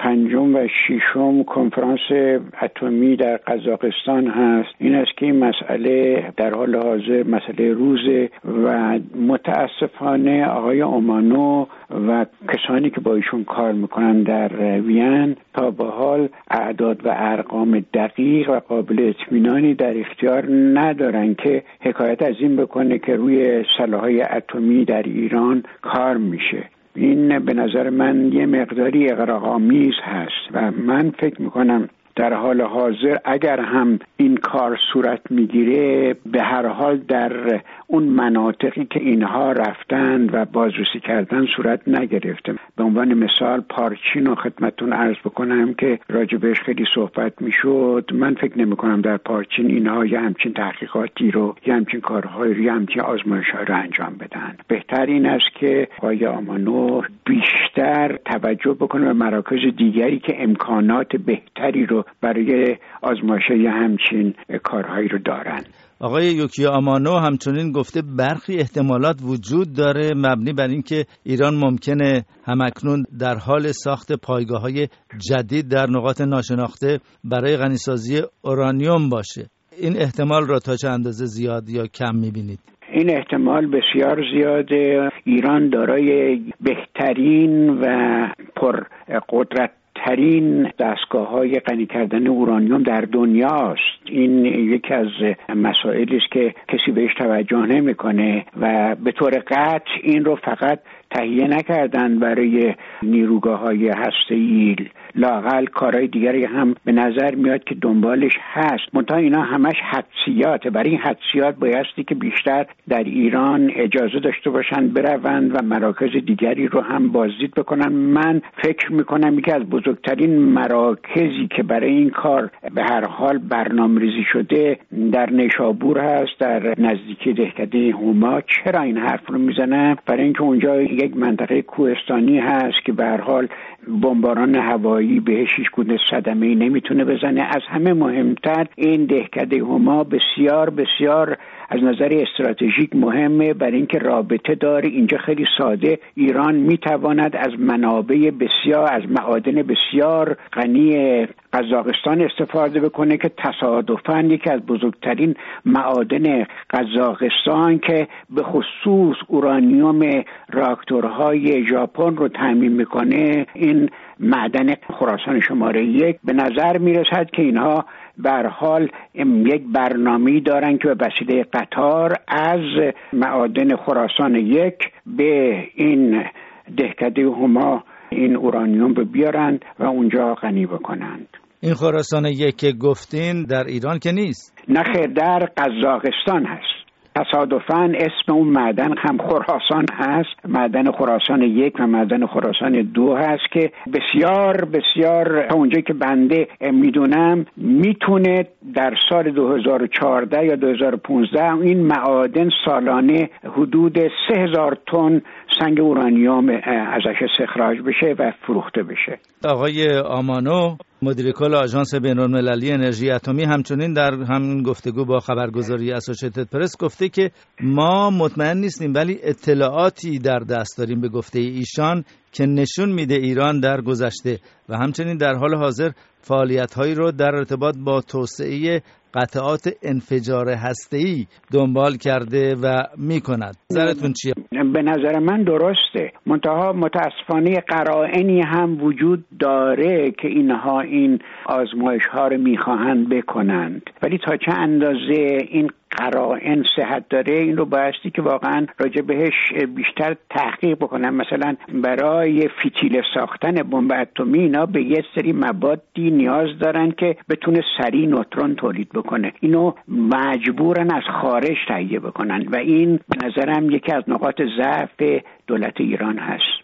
پنجم و ششم کنفرانس اتمی در قزاقستان هست. این است که این مسئله در حال حاضر مسئله روزه و متاسفانه آقای اومانو و کسانی که با ایشون کار میکنن در وین تا به حال اعداد و ارقام دقیق و قابل اطمینانی در اختیار ندارن که حکایت از این بکنه که روی سلاح‌های اتمی در ایران کار میشه. این به نظر من یه مقداری اغراق‌آمیز هست و من فکر میکنم در حال حاضر اگر هم این کار صورت میگیره به هر حال در اون مناطقی که اینها رفتن و بازرسی کردن صورت نگرفته. به عنوان مثال پارچین رو خدمتتون عرض بکنم که راجبش خیلی صحبت میشد. من فکر نمی کنم در پارچین اینها یه همچین تحقیقاتی رو یه همچین کارهای رو یه همچین آزمایش‌های رو انجام بدن. بهتر این است که آقای آمانو بیشتر توجه بکنه به مراکز دیگری که امکانات بهتری رو برای آزمایش‌های همچین کارهایی رو دارن. آقای یوکیو آمانو همچنین گفته برخی احتمالات وجود داره مبنی بر اینکه ایران ممکنه همکنون در حال ساخت پایگاه‌های جدید در نقاط ناشناخته برای غنیسازی اورانیوم باشه. این احتمال را تا چه اندازه زیاد یا کم می‌بینید؟ این احتمال بسیار زیاده. ایران دارای بهترین و پرقدرت ترین دستگاه‌های غنی کردن اورانیوم در دنیاست. این یکی از مسائلی است که کسی بهش توجه نمی‌کنه و به طور قطع این رو فقط تهیه نکردن برای نیروگاه‌های هسته‌ای، لااقل کارهای دیگری هم به نظر میاد که دنبالش هست. منتها اینا همش حدسیاته. برای این حدسیات بایستی که بیشتر در ایران اجازه داشته باشن بروند و مراکز دیگری رو هم بازدید بکنن. من فکر میکنم یکی از بزرگترین مراکزی که برای این کار به هر حال برنامه‌ریزی شده در نیشابور هست، در نزدیکی دهکده هما. چرا این حرف رو میزنم؟ برای اینکه اونجا یک منطقه کوهستانی هست که به هر حال بمباران هوایی بهش هیچ گونه صدمه‌ای نمیتونه بزنه. از همه مهمتر این دهکده هما بسیار بسیار از نظر استراتژیک مهمه، برای اینکه رابطه داره. اینجا خیلی ساده ایران میتواند از منابع بسیار، از معادن بسیار غنی قزاقستان استفاده بکنه که تصادفاً یکی از بزرگترین معادن قزاقستان که به خصوص اورانیوم راکتورهای ژاپن رو تامین میکنه، این معدن خراسان شماره 1 به نظر میرسد که اینها به هر حال یک برنامه‌ای دارن که به وسیله قطار از معادن خراسان 1 به این دهکده هما این اورانیوم رو بیارن و اونجا غنی بکنند. این خراسان 1 که گفتین در ایران که نیست؟ نه خیر، در قزاقستان هست. تصادفاً اسم اون معدن هم خراسان هست. معدن خراسان 1 و معدن خراسان 2 هست که بسیار بسیار اونجایی که بنده میدونم میتونه در سال 2014 یا 2015 این معادن سالانه حدود 3000 تن سنگ اورانیوم ازش استخراج بشه و فروخته بشه. آقای آمانو مدیر کل آژانس بین‌المللی انرژی اتمی همچنین در همین گفتگو با خبرگزاری اسوسییتد پرس گفته که ما مطمئن نیستیم ولی اطلاعاتی در دست داریم به گفته ایشان که نشون میده ایران در گذشته و همچنین در حال حاضر فعالیت‌هایی رو در ارتباط با توسعه قطعات انفجار هسته‌ای دنبال کرده و می‌کند. نظرتون چیه؟ به نظر من درسته. منتها متاسفانه قرائنی هم وجود داره که اینها این آزمایش‌ها رو می‌خواهند بکنند، ولی تا چه اندازه این قرائن صحت داره این رو بایستی که واقعا راجع بهش بیشتر تحقیق بکنن. مثلا برای فتیله ساختن بمب اتمی اینا به یه سری موادی نیاز دارن که بتونه سریع نوترون تولید بکنه. اینو مجبورن از خارج تهیه بکنن و این به نظرم یکی از نقاط ضعف دولت ایران هست.